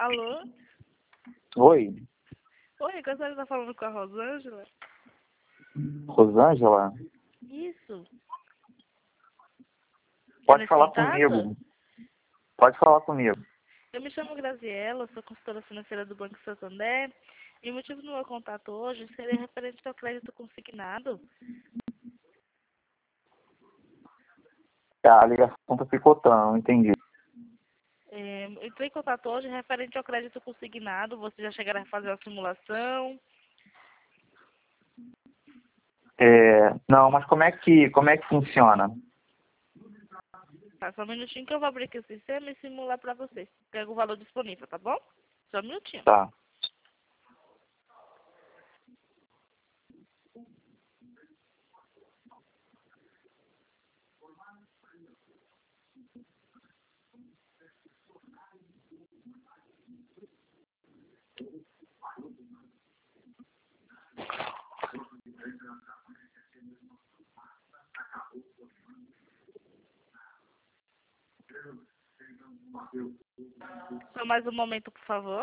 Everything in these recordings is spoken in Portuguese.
Alô? Oi, Oi, gostaria de estar falando com a Rosângela? Rosângela? Isso. Pode Ela falar está em casa? comigo. Pode falar comigo. Eu me chamo Graziela, sou consultora financeira do Banco Santander. E o motivo do meu contato hoje seria referente ao crédito consignado. A ligação tá picotando, entendi. Eu entrei em contato hoje referente ao crédito consignado. Vocês já chegaram a fazer a simulação? Não, mas como é que funciona? Tá, só um minutinho que eu vou abrir aqui o sistema e simular para vocês. Pega o valor disponível, tá bom? Só um minutinho. Tá. Só mais um momento, por favor.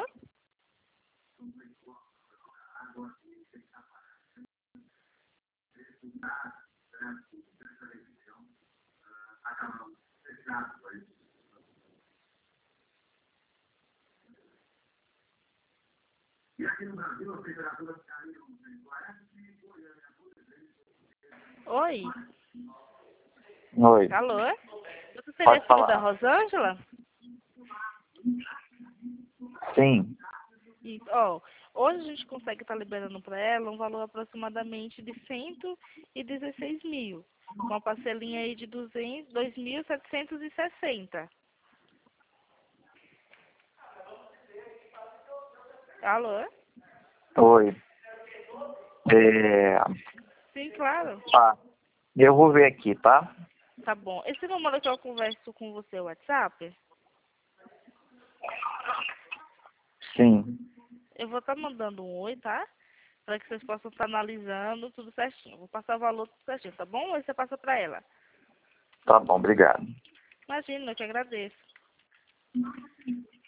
Oi? Oi, Alô? Você seria pode filho da falar. Rosângela? Sim, E, ó, hoje a gente consegue estar liberando para ela um valor aproximadamente de 116 mil, com a parcelinha aí de 2.760. Alô? oi. Sim, claro. Tá. Eu vou ver aqui, tá? Tá bom. Esse número que eu converso com você é o WhatsApp? Sim. Eu vou estar mandando um oi, tá? Para que vocês possam estar analisando tudo certinho. Vou passar o valor tudo certinho, tá bom? Aí você passa para ela. Tá bom, obrigado. Imagina, eu que agradeço.